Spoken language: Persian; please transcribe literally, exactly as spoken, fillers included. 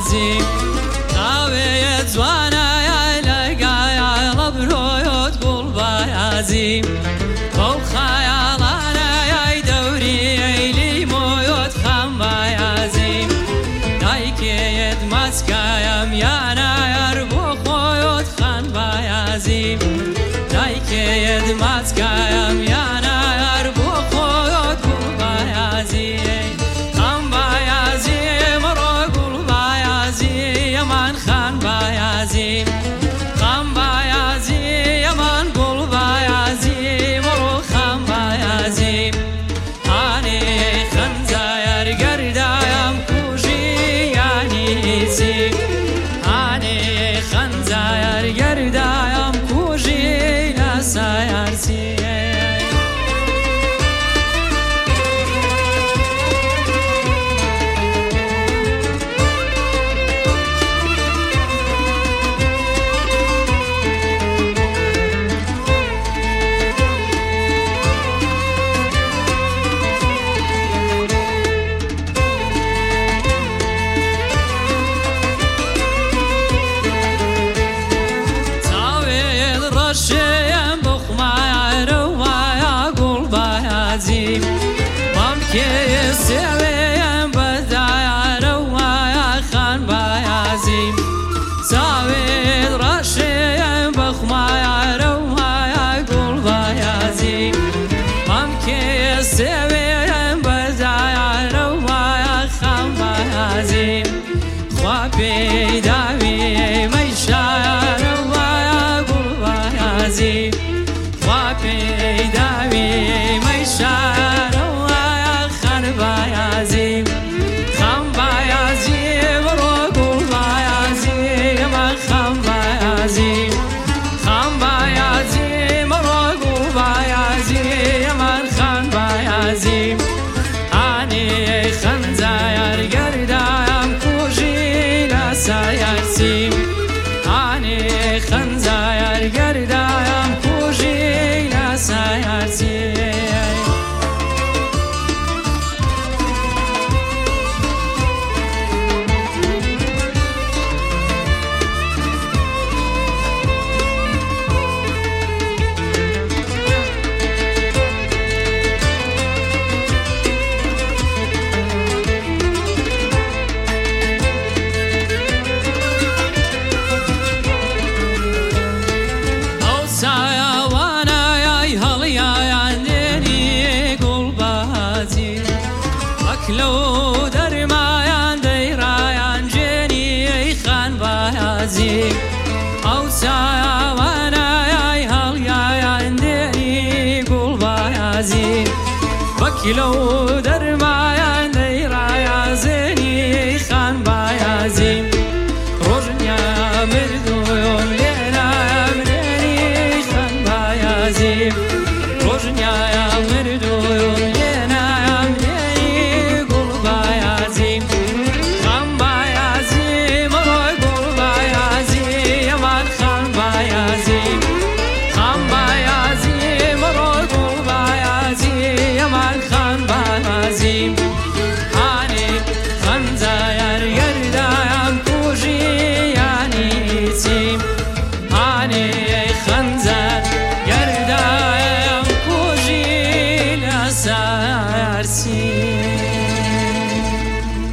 بایازی قاوی جوانای لگای لبرویت گل بایازی بو خیالانای دوری ایلی مویت خم بایازی دایکیت مسکایم یانای بو خویت خان بایازی دایکیت مسکایم یانای بو خویت گل بایازی خم بایازی مرو گل بایازی یمان خان بایازی خم بایازی یمان گل بایازی مرو خم بایازی آنی خنزایر گردایم کوشی یعنی سی آنی خنزایر گردایم کوشی نسایر سی شیم بخمای روای گل بایازی من که سویم بدای روای خان بایازی سوید رشیم بخمای روای گل بایازی من که سویم بدای روای خان بایازی خوابی داوی میشای بایازی خوابی داوی میشار و خان بایازی خم بایازی برو گل بایازی من خم بایازی خم بایازی مرو گل بایازی من خان بایازی آنی خنزایر گردایم کوشی نسایرسی آنی خنزایر گردایم کوشی نسایرسی لو در مایان دیرایان جنی خان بایازی او سایوانای هلیان دنی گل بایازی وکلو در مایان دیرایان زنی خان بایازی روزنیا مردویم لینا منی خان بایازی روزنیا مردویم لینا آنی خنزایر